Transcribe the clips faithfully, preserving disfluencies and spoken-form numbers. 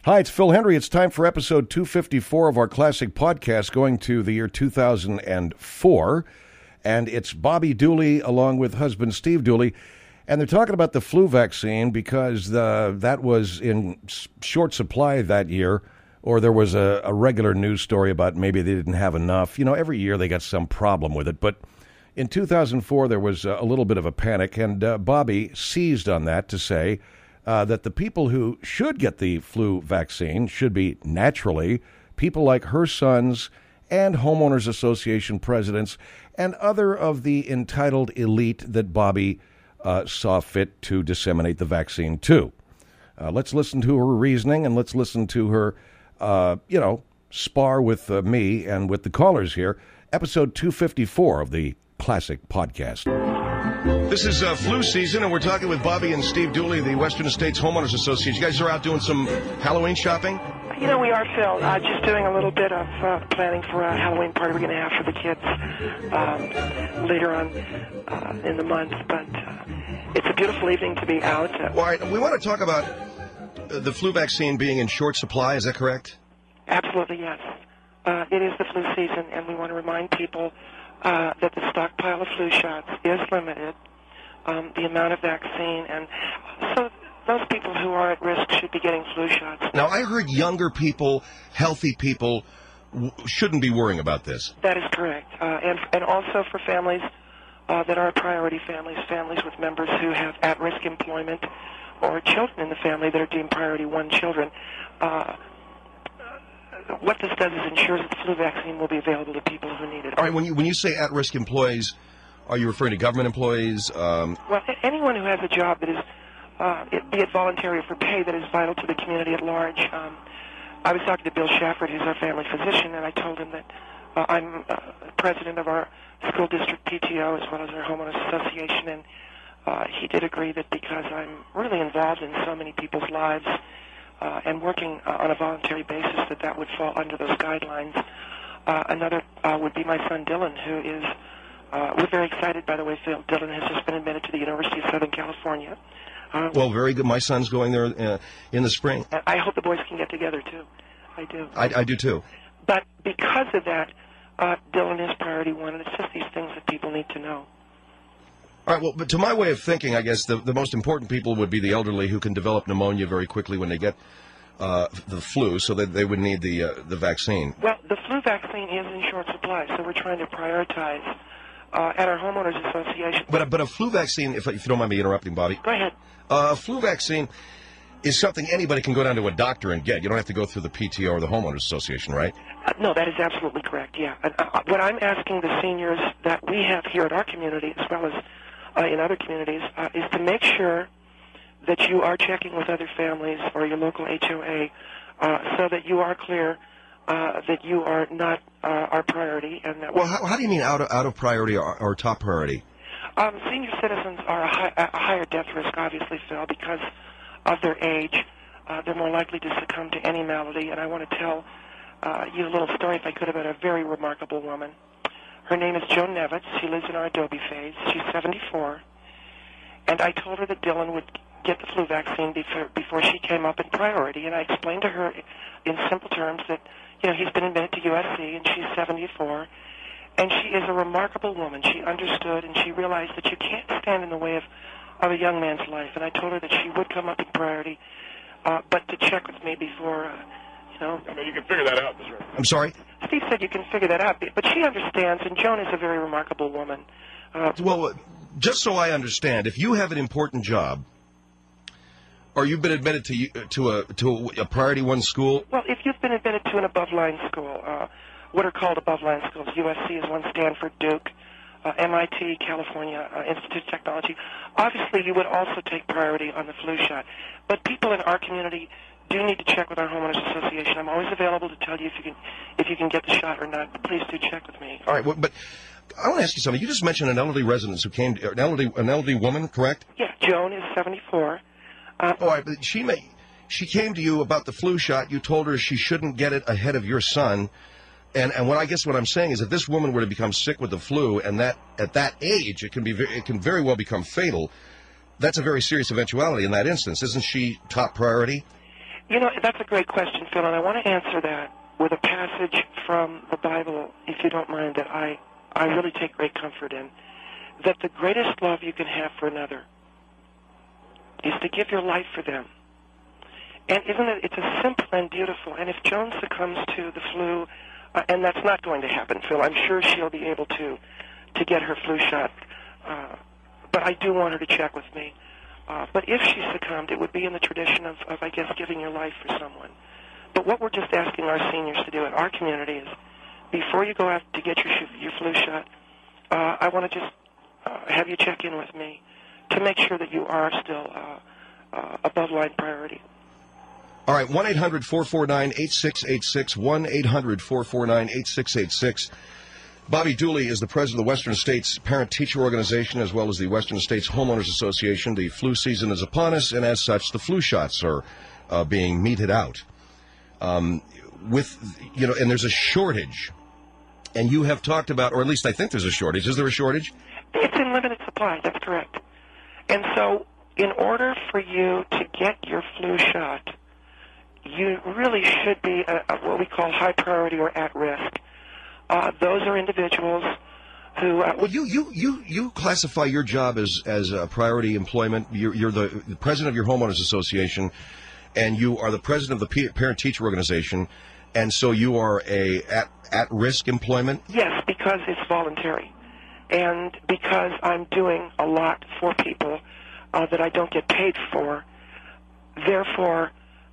Hi, it's Phil Hendry. It's time for episode two fifty-four of our classic podcast going to the year two thousand four. And it's Bobby Dooley along with husband Steve Dooley. And they're talking about the flu vaccine because the, that was in short supply that year, or there was a, a regular news story about maybe they didn't have enough. You know, every year they got some problem with it. But in two thousand four, there was a little bit of a panic, and uh, Bobby seized on that to say Uh, that the people who should get the flu vaccine should be, naturally, people like her sons and homeowners association presidents and other of the entitled elite that Bobby uh, saw fit to disseminate the vaccine to. Uh, let's listen to her reasoning, and let's listen to her, uh, you know, spar with uh, me and with the callers here. Episode two fifty-four of the Classic Podcast. This is uh, flu season, and we're talking with Bobby and Steve Dooley, the Western States Homeowners Association. You guys are out doing some Halloween shopping? You know, we are, Phil. Uh, just doing a little bit of uh, planning for a Halloween party we're going to have for the kids um, later on uh, in the month. But uh, it's a beautiful evening to be out. Uh, All right, we want to talk about uh, the flu vaccine being in short supply. Is that correct? Absolutely, yes. Uh, it is the flu season, and we want to remind people uh, that the stockpile of flu shots is limited. Um, the amount of vaccine, and so those people who are at risk should be getting flu shots. Now, I heard younger people, healthy people, w- shouldn't be worrying about this. That is correct, uh, and and also for families uh, that are priority families, families with members who have at-risk employment, or children in the family that are deemed priority one children. Uh, what this does is ensures that the flu vaccine will be available to people who need it. All right, when you when you say at-risk employees, are you referring to government employees? Um, well, anyone who has a job that is, uh, it, be it voluntary or for pay, that is vital to the community at large. Um, I was talking to Bill Shafford, who's our family physician, and I told him that uh, I'm uh, president of our school district P T O as well as our homeowners association, and uh, he did agree that because I'm really involved in so many people's lives uh, and working uh, on a voluntary basis, that that would fall under those guidelines. Uh, another uh, would be my son Dylan, who is Uh, we're very excited, by the way, Phil. Dylan has just been admitted to the University of Southern California. Uh, well, very good. My son's going there uh, in the spring. I hope the boys can get together, too. I do. I, I do, too. But because of that, uh, Dylan is priority one, and it's just these things that people need to know. All right, well, but to my way of thinking, I guess the, the most important people would be the elderly who can develop pneumonia very quickly when they get uh, the flu, so that they would need the, uh, the vaccine. Well, the flu vaccine is in short supply, so we're trying to prioritize Uh, at our homeowners association. But a, but a flu vaccine, if, if you don't mind me interrupting, Bobby. Go ahead. Uh, a flu vaccine is something anybody can go down to a doctor and get. You don't have to go through the P T O or the homeowners association, right? Uh, no, that is absolutely correct, yeah. Uh, uh, what I'm asking the seniors that we have here at our community, as well as uh, in other communities, uh, is to make sure that you are checking with other families or your local H O A uh, so that you are clear Uh, that you are not uh, our priority, and that well, how, how do you mean out of out of priority or, or top priority? Um, senior citizens are a, high, a higher death risk, obviously, Phil, because of their age. Uh, they're more likely to succumb to any malady, and I want to tell uh, you a little story, if I could, about a very remarkable woman. Her name is Joan Nevitz. She lives in our Adobe phase. She's seventy-four, and I told her that Dylan would get the flu vaccine before before she came up in priority, and I explained to her in simple terms that, you know, he's been admitted to U S C, and she's seventy-four, and she is a remarkable woman. She understood, and she realized that you can't stand in the way of, of a young man's life, and I told her that she would come up in priority, uh, but to check with me before, uh, you know. I mean, you can figure that out. I'm sorry? Steve said you can figure that out, but she understands, and Joan is a very remarkable woman. Uh, well, just so I understand, if you have an important job, or you've been admitted to to a to a priority one school? Well, if you've been admitted to an above-line school, uh, what are called above-line schools, U S C is one, Stanford, Duke, uh, M I T, California uh, Institute of Technology, obviously you would also take priority on the flu shot. But people in our community do need to check with our homeowners association. I'm always available to tell you if you can if you can get the shot or not. But please do check with me. All right, well, but I want to ask you something. You just mentioned an elderly resident who came, an elderly an elderly woman, correct? Yeah, Joan is seventy-four. Uh, All right, but she may, she came to you about the flu shot. You told her she shouldn't get it ahead of your son. And and what I guess what I'm saying is, if this woman were to become sick with the flu, and that at that age it can be it can very well become fatal, that's a very serious eventuality in that instance. Isn't she top priority? You know, that's a great question, Phil, and I want to answer that with a passage from the Bible, if you don't mind, that I, I really take great comfort in. That the greatest love you can have for another is to give your life for them. And isn't it, it's a simple and beautiful, and if Joan succumbs to the flu, uh, and that's not going to happen, Phil, I'm sure she'll be able to, to get her flu shot, uh, but I do want her to check with me. Uh, but if she succumbed, it would be in the tradition of, of, I guess, giving your life for someone. But what we're just asking our seniors to do in our community is, before you go out to get your, your flu shot, uh, I want to just uh, have you check in with me to make sure that you are still uh, uh, above line priority. All right, one eight hundred four four nine eight six eight six, one eight hundred four four nine eight six eight six. Bobby Dooley is the president of the Western States Parent-Teacher Organization, as well as the Western States Homeowners Association. The flu season is upon us, and as such, the flu shots are uh, being meted out. Um, with, you know, and there's a shortage. And you have talked about, or at least I think there's a shortage. Is there a shortage? It's in limited supply, that's correct. And so, in order for you to get your flu shot, you really should be a, a, what we call high priority or at risk. Uh, those are individuals who... Uh, well, you, you, you, you classify your job as, as a priority employment. You're, you're the, the president of your homeowners association, and you are the president of the parent-teacher organization, and so you are a at, at-risk employment? Yes, because it's voluntary, and because I'm doing a lot for people uh, that I don't get paid for. Therefore,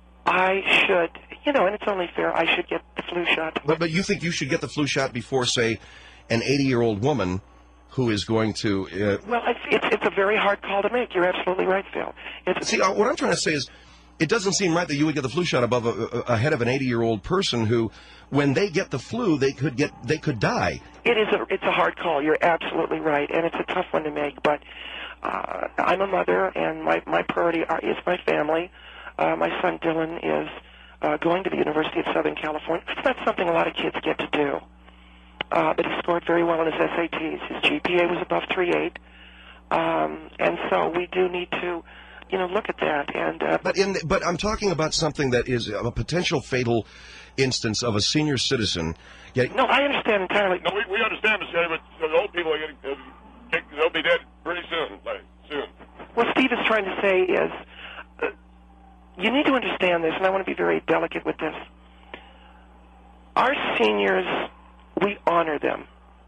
I should, you know, and it's only fair, I should get the flu shot. But, but you think you should get the flu shot before, say, an eighty-year-old woman who is going to... Uh, well, it's, it's, it's a very hard call to make. You're absolutely right, Phil. It's, see, uh, what I'm trying to say is, it doesn't seem right that you would get the flu shot above a, a, ahead of an eighty-year-old person who, when they get the flu, they could get they could die. It is a it's a hard call. You're absolutely right, and it's a tough one to make. But uh, I'm a mother, and my my priority are, is my family. Uh, my son Dylan is uh, going to the University of Southern California. It's not something a lot of kids get to do, uh, but he scored very well on his S A Ts. His G P A was above three point eight, um, and so we do need to. You know, look at that. And uh, but in the, but I'm talking about something that is a potential fatal instance of a senior citizen. Getting... No, I understand entirely. No, we, we understand, Mister But the old people are getting uh, they'll be dead pretty soon. Like, soon. What Steve is trying to say is, uh, you need to understand this, and I want to be very delicate with this. Our seniors, we honor them.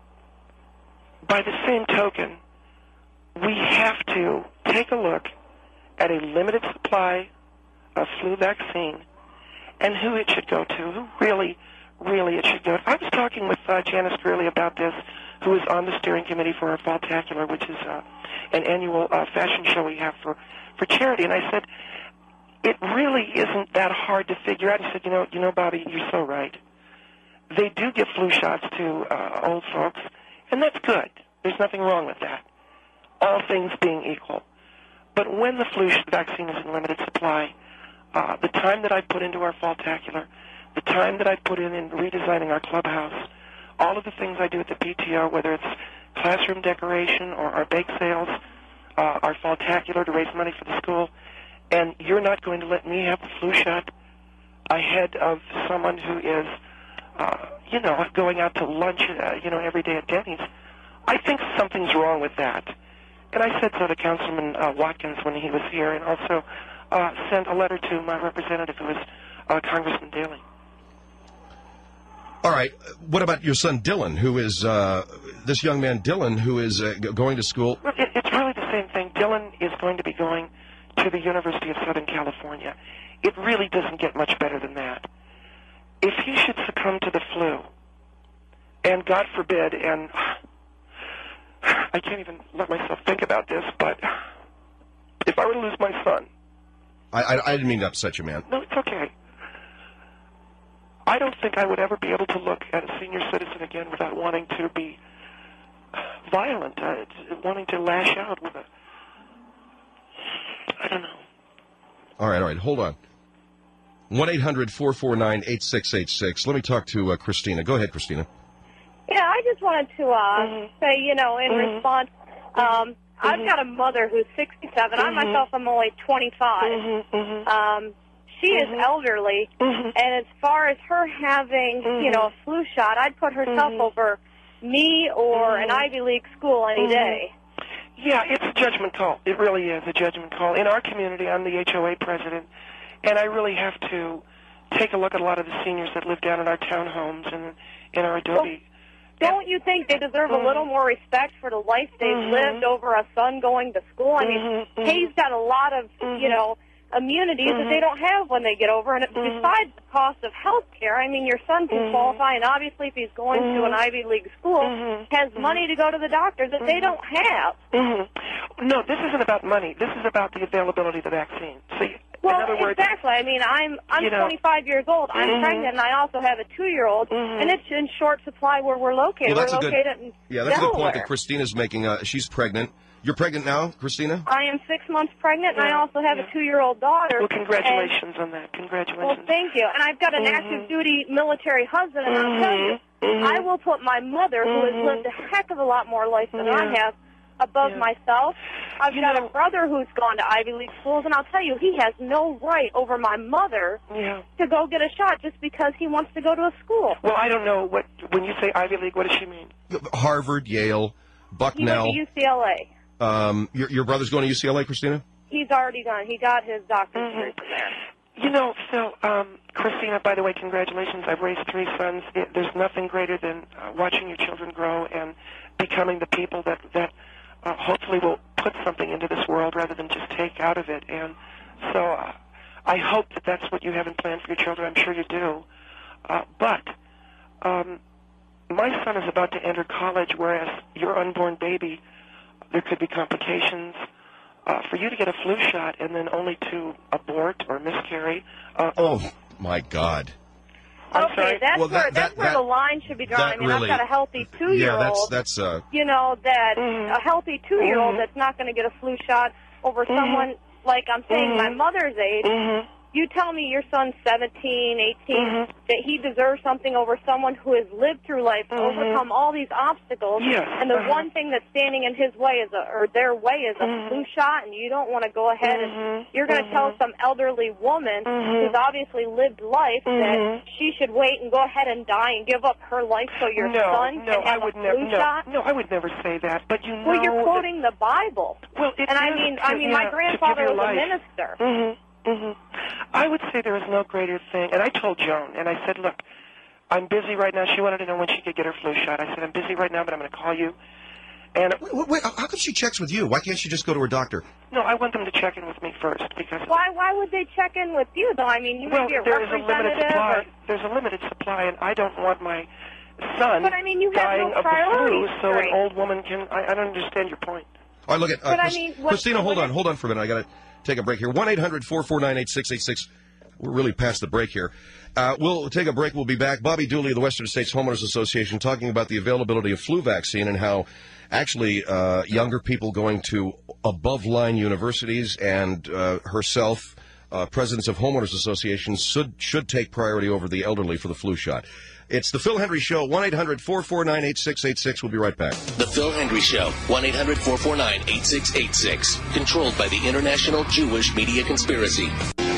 By the same token, we have to take a look at a limited supply of flu vaccine and who it should go to, who really, really it should go to. I was talking with uh, Janice Greeley about this, who is on the steering committee for our Falltacular, which is uh, an annual uh, fashion show we have for, for charity, and I said, it really isn't that hard to figure out. He said, you know, you know, Bobby, you're so right. They do give flu shots to uh, old folks, and that's good. There's nothing wrong with that, all things being equal. But when the flu vaccine is in limited supply, uh, the time that I put into our Falltacular, the time that I put in in redesigning our clubhouse, all of the things I do at the P T O, whether it's classroom decoration or our bake sales, uh, our Falltacular to raise money for the school, and you're not going to let me have the flu shot ahead of someone who is, uh, you know, going out to lunch, uh, you know, every day at Denny's. I think something's wrong with that. And I said so to Councilman uh, Watkins when he was here, and also uh, sent a letter to my representative, who is uh, Congressman Daley. All right. What about your son Dylan, who is uh, this young man Dylan, who is uh, going to school? Well, it, it's really the same thing. Dylan is going to be going to the University of Southern California. It really doesn't get much better than that. If he should succumb to the flu, and God forbid, and I can't even let myself think about this, but if I were to lose my son... I, I, I didn't mean to upset you, man. No, it's okay. I don't think I would ever be able to look at a senior citizen again without wanting to be violent, uh, wanting to lash out with a... I don't know. All right, all right, hold on. one eight hundred four four nine eight six eight six. Let me talk to uh, Christina. Go ahead, Christina. Yeah, I just wanted to uh, mm-hmm. say, you know, in mm-hmm. response, um, mm-hmm. I've got a mother who's sixty-seven. Mm-hmm. I myself am only twenty-five. Mm-hmm. Mm-hmm. Um, she Mhm. is elderly, Mhm. and as far as her having, you know, a flu shot, I'd put herself Mhm. over me or an Mhm. Ivy League school any Mhm. day. Yeah, it's a judgment call. It really is a judgment call. In our community, I'm the H O A president, and I really have to take a look at a lot of the seniors that live down in our townhomes and in our Adobe. Don't you think they deserve a little more respect for the life they've Mhm. lived over a son going to school? I mean, Mhm, mhm. Hayes got a lot of, you know, immunities that they don't have when they get over. And Mhm. besides the cost of health care, I mean, your son can Mhm. qualify, and obviously if he's going to an Mhm. Ivy League school, Mhm. has Mhm. money to go to the doctor that they don't have. Mm-hmm. No, this isn't about money. This is about the availability of the vaccine. See, Well, in other words, exactly. I mean, I'm I'm you know, twenty-five years old. I'm Mhm. pregnant, and I also have a two-year-old, Mhm. and it's in short supply where we're located. Well, that's we're a good- located in Yeah, that's a good point Delaware. that Christina's making. Uh, she's pregnant. You're pregnant now, Christina? I am six months pregnant, and I Yeah, also have yeah. a two-year-old daughter. well, congratulations on that. Congratulations. And, well, thank you. And I've got an Mhm. active-duty military husband, and I'll tell you, Mhm. I will put my mother, who has Mhm. lived a heck of a lot more life than I Yeah. have, above Yeah. myself. I've You got know- a brother who's gone to Ivy League schools, and I'll tell you, he has no right over my mother Yeah. to go get a shot just because he wants to go to a school. Well, I don't know what when you say Ivy League. What does she mean? Harvard, Yale, He Bucknell. went to U C L A. Um, your, your brother's going to U C L A, Christina? He's already done. He got his doctorate Mhm. degree from there. You know, Phil, um, Christina, by the way, congratulations. I've raised three sons. It, there's nothing greater than uh, watching your children grow and becoming the people that, that uh, hopefully will put something into this world rather than just take out of it. And so uh, I hope that that's what you have in plan for your children. I'm sure you do. Uh, but um, my son is about to enter college, whereas your unborn baby, there could be complications. Uh, for you to get a flu shot and then only to abort or miscarry. Uh, Oh, my God. I'm Okay, sorry. that's Well, where that- that's that- where that- the line should be drawn. that I mean, really- I've got a healthy two-year-old. Yeah, that's, that's, uh, you know, that Mhm. a healthy two-year-old Mhm. that's not going to get a flu shot over Mhm. someone, like I'm saying, Mhm. my mother's age. Mm-hmm. You tell me your son's seventeen, eighteen, Mhm. that he deserves something over someone who has lived through life, to Mhm. overcome all these obstacles. Yes, And the uh-huh. one thing that's standing in his way is a, or their way is a Mhm. flu shot, and you don't want to go ahead Mhm. and you're going to tell Mhm. some elderly woman Mhm. who's obviously lived life Mhm. that she should wait and go ahead and die and give up her life so your no, son no, can have I would a never. flu No, shot. no, I would never say that. But you know, Well, you're that- quoting the Bible. well, it And I is mean, to- I mean, yeah, my to grandfather give your was a life. minister. Mm-hmm. Mm-hmm. I would say there is no greater thing. And I told Joan, and I said, look, I'm busy right now. She wanted to know when she could get her flu shot. I said, I'm busy right now, but I'm going to call you. And wait, wait, wait, how come she checks with you? Why can't she just go to her doctor? no, I want them to check in with me first because Why? Why would they check in with you, though? I mean, you well, may be a there is a limited representative. supply. Or, There's a limited supply, and I don't want my son But, I mean, you have dying no of the flu, priorities, so right? an old woman can. I, I don't understand your point. All right, look at uh, But I Chris- mean, what- Christina. Hold what on, if- hold on for a minute. I got to take a break here. One eight hundred four four nine eight six eight six. We're really past the break here. Uh, we'll take a break. We'll be back. Bobby Dooley of the Western States Homeowners Association talking about the availability of flu vaccine and how actually uh, younger people going to above-line universities and uh, herself, uh, presidents of homeowners associations, should, should take priority over the elderly for the flu shot. It's the Phil Hendry Show, one eight hundred four four nine eight six eight six. We'll be right back. The Phil Hendry Show, one eight hundred four four nine eight six eight six. Controlled by the International Jewish Media Conspiracy.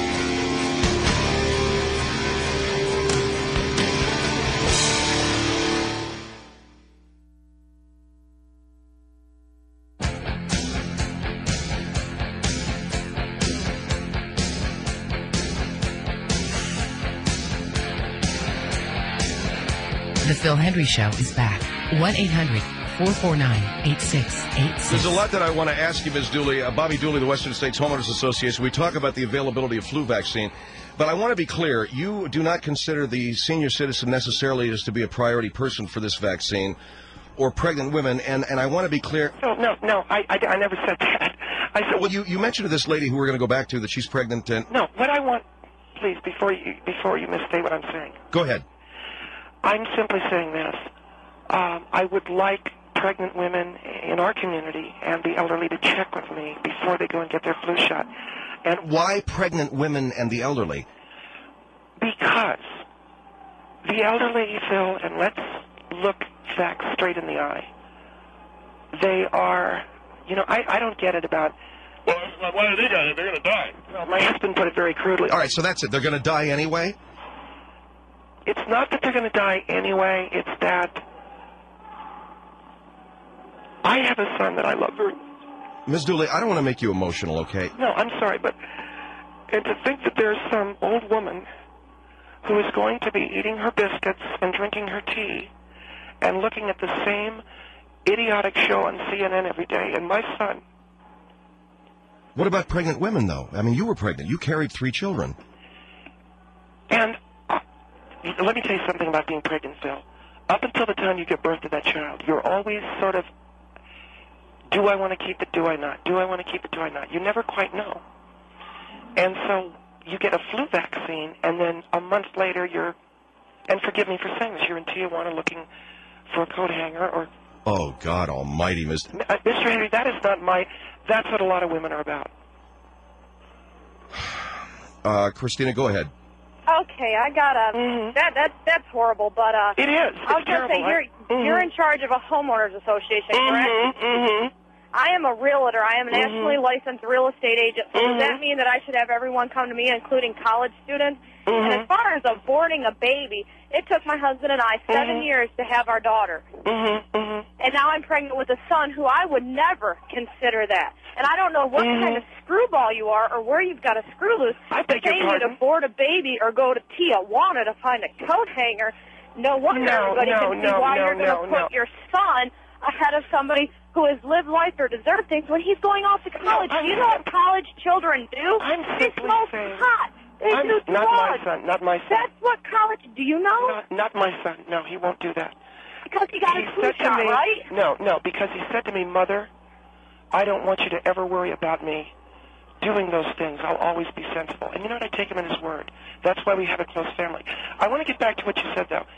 The Phil Hendry Show is back. one eight hundred four four nine eight six eight six. There's a lot that I want to ask you, Miz Dooley. Uh, Bobby Dooley, the Western States Homeowners Association. We talk about the availability of flu vaccine, but I want to be clear. You do not consider the senior citizen necessarily as to be a priority person for this vaccine, or pregnant women, and, and I want to be clear. No, no, no. I, I, I never said that. I said, Well, you, you mentioned to this lady who we're going to go back to that she's pregnant, and no. What I want, please, before you before you misstate what I'm saying. go ahead. I'm simply saying this. Um, I would like pregnant women in our community and the elderly to check with me before they go and get their flu shot. And Why pregnant women and the elderly? because the elderly, Phil, and let's look facts straight in the eye, they are, you know, I, I don't get it about Well, why are they guys? They're going to die. Well, my husband put it very crudely. All right, so that's it. They're going to die anyway? It's not that they're going to die anyway. It's that I have a son that I love very much. Miz Dooley, I don't want to make you emotional, okay? No, I'm sorry, but and to think that there's some old woman who is going to be eating her biscuits and drinking her tea and looking at the same idiotic show on C N N every day, and my son... What about pregnant women, though? I mean, you were pregnant. You carried three children. And uh, let me tell you something about being pregnant, Phil. Up until the time you give birth to that child, you're always sort of, do I want to keep it, do I not? Do I want to keep it, do I not? You never quite know. And so you get a flu vaccine, and then a month later you're, and forgive me for saying this, you're in Tijuana looking for a coat hanger or... Oh, God almighty, Miz Uh, Mister Henry, that is not my, that's what a lot of women are about. Uh, Christina, go ahead. Okay, I got a Mhm. that that that's horrible, but uh, It is. I was It's gonna say terrible. you're I- Mhm. you're in charge of a homeowners association, correct? Mm-hmm, mm-hmm. I am a realtor. I am a Mhm. nationally licensed real estate agent. So Mhm. does that mean that I should have everyone come to me, including college students? And Mhm. as far as aborting a baby, it took my husband and I seven Mhm. years to have our daughter. Mm-hmm, mm-hmm. And now I'm pregnant with a son who I would never consider that. And I don't know what Mhm. kind of screwball you are or where you've got a screw loose I to beg your pay you to pardon? board a baby or go to Tijuana to find a coat hanger. No wonder No, everybody no, can see no, why no, you're going to no, put no. your son ahead of somebody who has lived life or deserved things when he's going off to college. I'm- Do you know what college children do? I'm they simply smoke saying- pot. They I'm, do not my drugs. son, not my son. That's what college, do you know? Not, not my son. No, he won't do that. Because he got he a flu said to shot, me, right? No, no, because he said to me, Mother, I don't want you to ever worry about me doing those things. I'll always be sensible. And you know what? I take him at his word. That's why we have a close family. I want to get back to what you said, though.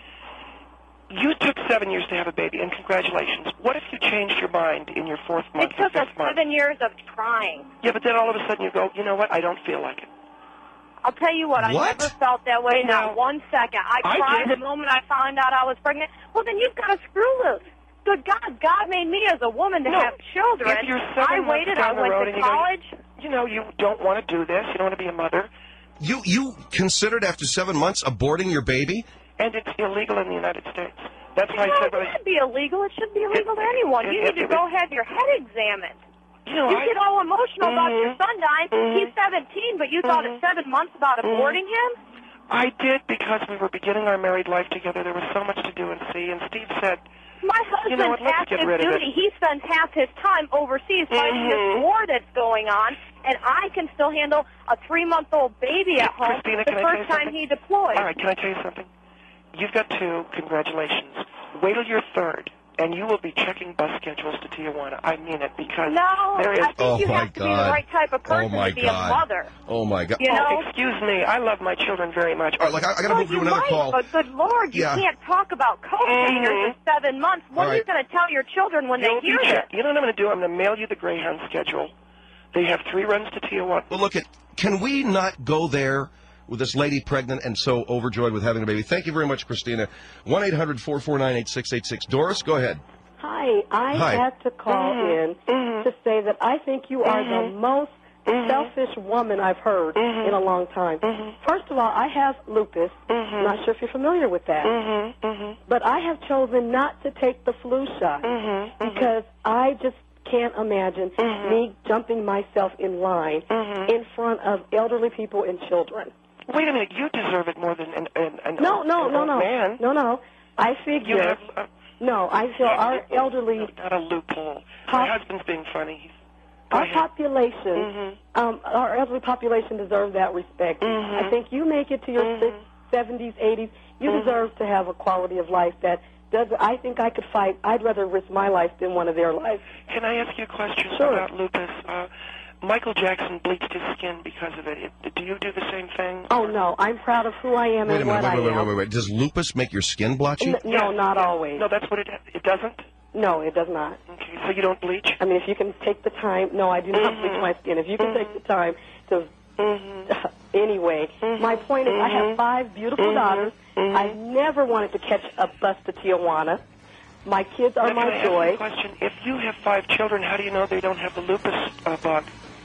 You took seven years to have a baby, and congratulations. What if you changed your mind in your fourth month It or took us fifth month? seven years of trying. Yeah, but then all of a sudden you go, you know what? I don't feel like it. I'll tell you what, I What? never felt that way, No. not one second. I I cried did. the moment I found out I was pregnant. Well, then you've got a screw loose. Good God, God made me as a woman to No, have children. if you're seven I months waited, down I the went road to and you go, college. You know, you don't want to do this. You don't want to be a mother. You you considered after seven months aborting your baby? And it's illegal in the United States. That's why I No, said, it well, should be illegal. It should be illegal to anyone. it- You it- need to it- go have your head examined. you know, You I, get all emotional about your Mhm. son dying. Mhm. He's seventeen, but you thought Mhm. at seven months about aborting him? I did because we were beginning our married life together. There was so much to do and see. And Steve said, My husband's You know what, let's half get his rid of duty. it. He spends half his time overseas fighting Mhm. this war that's going on, and I can still handle a three-month-old baby at home Christina, the can I tell you first time something? he deployed. all right, can I tell you something? You've got two. Congratulations. Wait till you're third, and you will be checking bus schedules to Tijuana. I mean it because No, there is... I think Oh, you my have to be the God. right type of person Oh, my to be God. a mother. Oh, my God. You know? Oh, excuse me. I love my children very much. All right, like, I, I got to Well, move to you another might, call. but good Lord, you Yeah. can't talk about coat hangers Mhm. for seven months. What All are you right. going to tell your children when You'll they hear be this? checked. You know what I'm going to do? I'm going to mail you the Greyhound schedule. They have three runs to Tijuana. Well, look, at can we not go there with this lady pregnant and so overjoyed with having a baby? Thank you very much, Christina. one eight hundred four four nine eight six eight six. Doris, go ahead. Hi, I Hi. had to call Mhm. in Mhm. to say that I think you are the Mhm. most Mhm. selfish woman I've heard Mhm. in a long time. Mhm. First of all, I have lupus. Mhm. I'm not sure if you're familiar with that. Mm-hmm, mm-hmm, But I have chosen not to take the flu shot mm-hmm, because I just can't imagine Mhm. me jumping myself in line Mhm. in front of elderly people and children. Wait a minute, you deserve it more than an, an, an No, old, no, an no, old no. man. No, no. I You figure, have uh, no, I feel our elderly, not a loophole. Pop- My husband's being funny. He's, go our ahead. population, Mhm. um, our elderly population deserves that respect. Mhm. I think you make it to your Mhm. sixties, seventies, eighties, you Mhm. deserve to have a quality of life that does. I think I could fight. I'd rather risk my life than one of their lives. Can I ask you a question Sure. about lupus? Uh, Michael Jackson bleached his skin because of it. it. Do you do the same thing? Oh no, I'm proud of who I am Wait a and minute. what Wait, I wait, wait, am. wait, wait, wait. Does lupus make your skin blotchy? N- no, Yes, not yes. always. No, that's what it. It doesn't. No, it does not. Okay, so you don't bleach. I mean, if you can take the time. No, I do not Mhm. bleach my skin. If you can Mhm. take the time to. Mm-hmm. Anyway, Mhm. my point is, I have Mhm. five beautiful Mhm. daughters. Mhm. I never wanted to catch a bus to Tijuana. My kids are Now, can I my ask you joy. a question? If you have five children, how do you know they don't have the lupus uh, bug?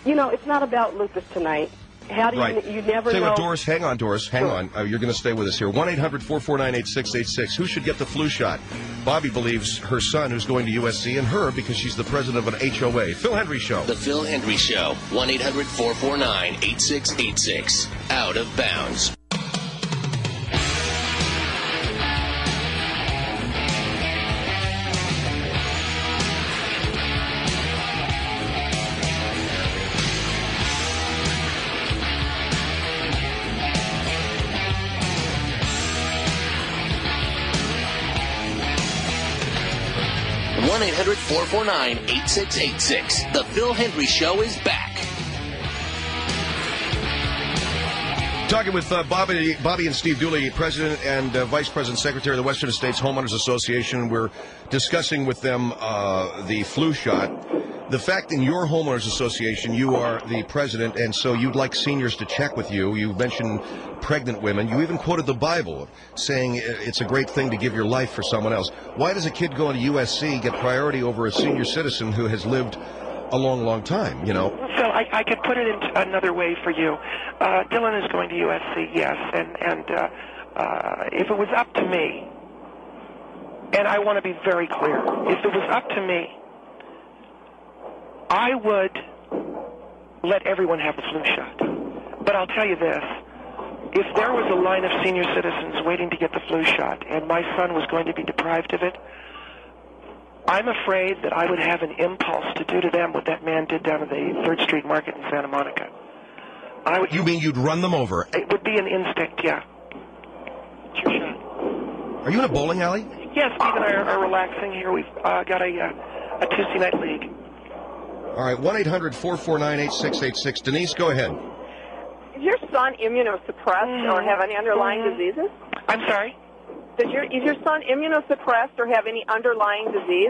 You know, it's not about lupus tonight. How do Right. you, you never Tell you know. what, Doris, hang on, Doris, hang Sure. on. Uh, you're going to stay with us here. one eight hundred four four nine eight six eight six. Who should get the flu shot? Bobby believes her son, who's going to U S C, and her because she's the president of an H O A. Phil Hendry Show. The Phil Hendry Show. one eight hundred four four nine eight six eight six. Out of bounds. one eight hundred four four nine eight six eight six. The Phil Hendry Show is back. Talking with uh, Bobby, Bobby and Steve Dooley, President and uh, Vice President Secretary of the Western States Homeowners Association. We're discussing with them uh, the flu shot. The fact in your homeowners association, you are the president, and so you'd like seniors to check with you. You mentioned pregnant women. You even quoted the Bible, saying it's a great thing to give your life for someone else. Why does a kid going to U S C get priority over a senior citizen who has lived a long, long time, you know? So I, I could put it in another way for you. Uh, Dylan is going to U S C, yes, and, and uh, uh, if it was up to me, and I want to be very clear, if it was up to me, I would let everyone have the flu shot. But I'll tell you this. If there was a line of senior citizens waiting to get the flu shot and my son was going to be deprived of it, I'm afraid that I would have an impulse to do to them what that man did down at the third Street Market in Santa Monica. I would, You mean you'd run them over? It would be an instinct, yeah. It's your shot. Are you in a bowling alley? Yes, Steve and I are, are relaxing here. We've uh, got a, uh, a Tuesday night league. All right, one eight hundred four four nine eight six eight six. Denise, go ahead. Is your son immunosuppressed Mm-hmm. or have any underlying Mhm. diseases? I'm sorry? Does your, is your son immunosuppressed or have any underlying disease?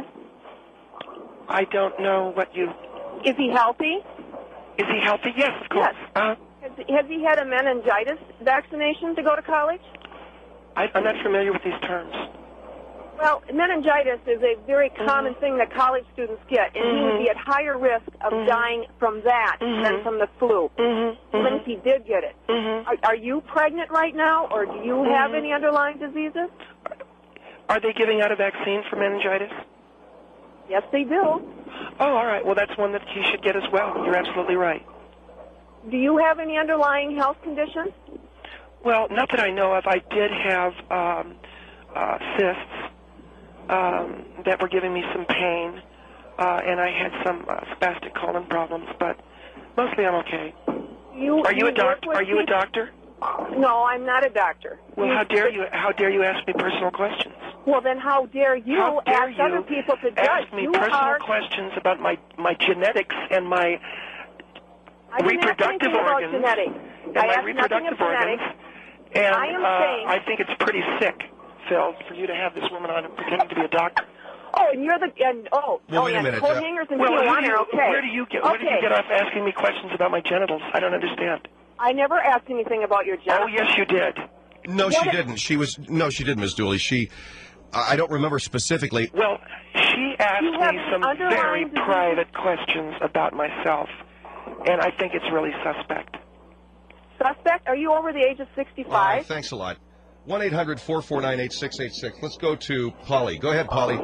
I don't know what you... Is he healthy? Is he healthy? Yes, of course. Yes. Uh, Has, has he had a meningitis vaccination to go to college? I, I'm not familiar with these terms. Well, meningitis is a very common Mhm. thing that college students get, and he Mhm. would be at higher risk of Mhm. dying from that Mhm. than from the flu, Mm-hmm. even if he did get it. Mm-hmm. Are, are you pregnant right now, or do you have Mhm. any underlying diseases? Are they giving out a vaccine for meningitis? Yes, they do. Oh, all right. Well, that's one that he should get as well. You're absolutely right. Do you have any underlying health conditions? Well, not that I know of. I did have um, uh, cysts um, that were giving me some pain, uh, and I had some uh, spastic colon problems, but mostly I'm okay. You, Are you a work doctor? with Are you a people- doctor? No, I'm not a doctor. Well, how dare you? How dare you ask me personal questions? Well, then how dare you How dare ask you other people to judge? ask me you personal are. questions about my my genetics and my I didn't ask reproductive anything about organs genetics. and I my asked nothing reproductive of genetics. organs. And I am uh, saying- I think it's pretty sick, Phil, for you to have this woman on pretending to be a doctor. Oh, and you're the and oh, Well, oh wait a yeah, minute, coat uh, hangers and Well, who do Tijuana you, are okay. where do you get where do you Okay. get off asking me questions about my genitals? I don't understand. I never asked anything about your Oh, genitals. yes, you did. No, What she if- didn't. She was no, she didn't, Miss Dooley. She, I I don't remember specifically. Well, she asked You have me an some underlying very disease? private questions about myself, and I think it's really suspect. Suspect? Are you over the age of All right, sixty-five? thanks a lot. one eight hundred four four nine eight six eight six. Let's go to Polly. Go ahead, Polly.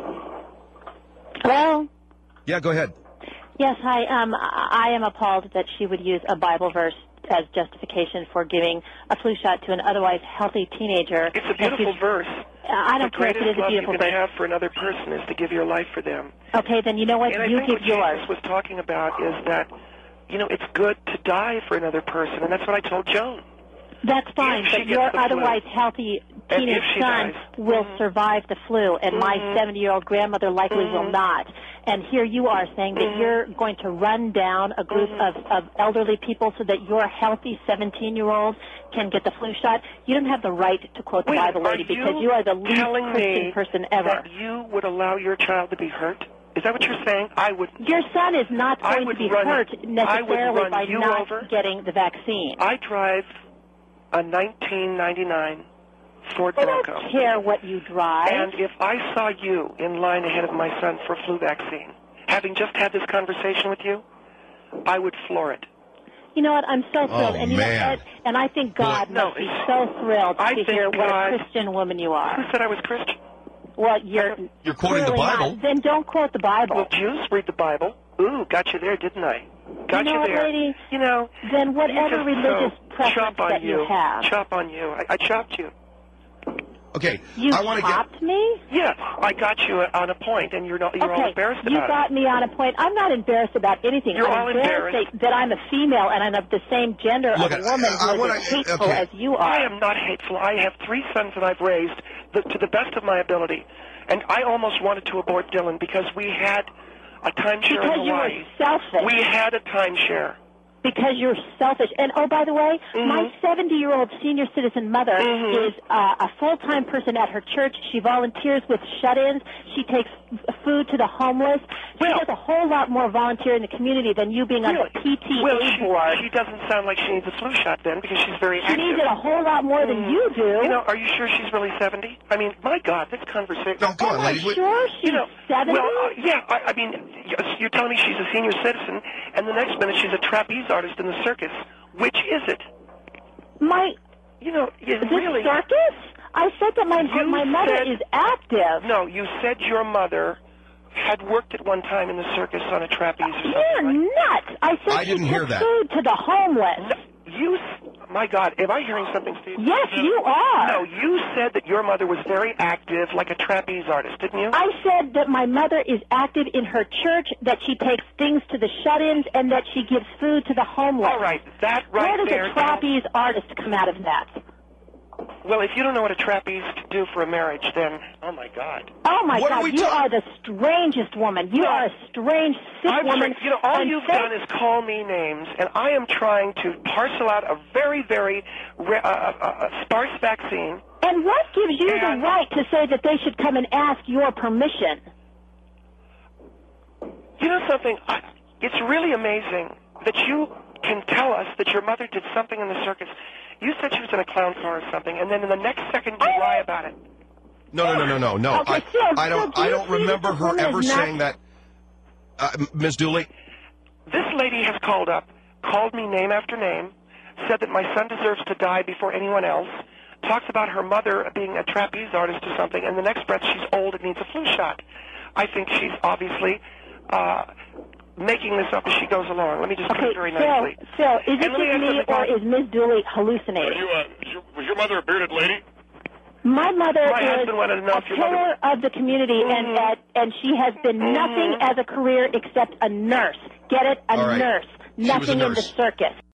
Hello? Yeah, go ahead. Yes, hi. Um, I I am appalled that she would use a Bible verse as justification for giving a flu shot to an otherwise healthy teenager. It's a beautiful verse. I don't the care if it greatest is a love beautiful you can verse. have for another person is to give your life for them. Okay, then you know what? And I You think give what yours. Jesus was talking about is that, you know, it's good to die for another person, and that's what I told Joan. That's fine, If she but gets your the flu. otherwise healthy And teenage if she son dies. will Mhm. survive the flu, and my Mhm. seventy-year-old grandmother likely will Mhm. not. And here you are saying that Mhm. you're going to run down a group Mhm. of, of elderly people so that your healthy seventeen-year-old can get the flu shot. You don't have the right to quote the Wait, Bible, are lady, because you are the least telling Christian me person ever. that you would allow your child to be hurt? Is that what you're saying? I would. Your son is not I going to would be run- hurt I would necessarily run by you not over. getting the vaccine. I drive a nineteen ninety-nine Ford I Bronco. don't care what you drive. And if I saw you in line ahead of my son for a flu vaccine, having just had this conversation with you, I would floor it. You know what? I'm so thrilled, Oh, and you man. know, Ed, and I think God Boy, no, must be so thrilled I to think hear what God- a Christian woman you Who are. said I was Christian? Well, you're You're quoting the clearly not. Bible. Then don't quote the Bible. Well, Jews read the Bible. Ooh, got you there, didn't I? Got You know what, there. lady? You know, Then you whatever just religious so preference chop on that you. you have. Chop on you. I, I chopped you. Okay, You I want to get. chopped me? Yes, I got you on a point, and you're not. You're all Okay, embarrassed you about got me on a point. I'm not embarrassed about anything. You're I'm all embarrassed embarrassed. that, that I'm a female and I'm of the same gender Look, of a woman I- I who wanna- is as hateful okay. as you it. are. I am not hateful. I have three sons that I've raised the, to the best of my ability, and I almost wanted to abort Dylan because we had a timeshare Because in you were Hawaii. selfish. We had a timeshare. Because you're selfish. And, oh, by the way, Mhm. my seventy-year-old senior citizen mother Mhm. is uh, a full-time person at her church. She volunteers with shut-ins. She takes f- food to the homeless. She Well- does a whole lot more volunteer in the community than you being on Really? the P T A Well, she, board. she doesn't sound like she needs a flu shot then because she's very She active. needs it a whole lot more than Mhm. you do. You know, are you sure she's really seventy? I mean, my God, this conversation. No, come on, Am I lady. Wait- sure she's You know, seventy? well, uh, yeah, I, I mean, y- you're telling me she's a senior citizen, and the next minute she's a trapeze artist in the circus. Which is it? my You know, you this really. circus? I said that my You my mother said- is active. No, you said your mother had worked at one time in the circus on a trapeze or something. You're right? nuts. I said I she didn't took hear that. food to the homeless. No, you, s- my God, am I hearing something, Steve? Yes, you are. No, you said that your mother was very active, like a trapeze artist, didn't you? I said that my mother is active in her church, that she takes things to the shut-ins, and that she gives food to the homeless. All right, that right Where does there. a trapeze artist come out of that? Well, if you don't know what a trapeze can do for a marriage, then oh my God. Oh, my What are God, we you ta- are the strangest woman. You Well, are a strange, sick I'm woman. tr- you know, all and you've say- done is call me names, and I am trying to parcel out a very, very re- uh, uh, uh, sparse vaccine. And what gives you And- the right to say that they should come and ask your permission? You know something? I, it's really amazing that you can tell us that your mother did something in the circus. You said she was in a clown car or something, and then in the next second you lie about it. No, no, no, no, no, no. Okay, I, Phil, I don't. Phil, do I you don't see that remember this her woman ever is not- saying that. Uh, Miz Dooley. This lady has called up, called me name after name, said that my son deserves to die before anyone else, talks about her mother being a trapeze artist or something, and the next breath she's old and needs a flu shot. I think she's obviously uh, making this up as she goes along. Let me just put Okay, it very Phil, nicely. Phil, is And it let me just ask me, something, or Bob. is Miss Dooley Are hallucinating? you, uh, is your, was your mother a bearded lady? My mother My is husband wanted to know a if your pillar mother- of the community, and Mhm. and and she has been nothing Mhm. as a career except a nurse. Get it? A All right. nurse. She was a Nothing in the nurse. circus.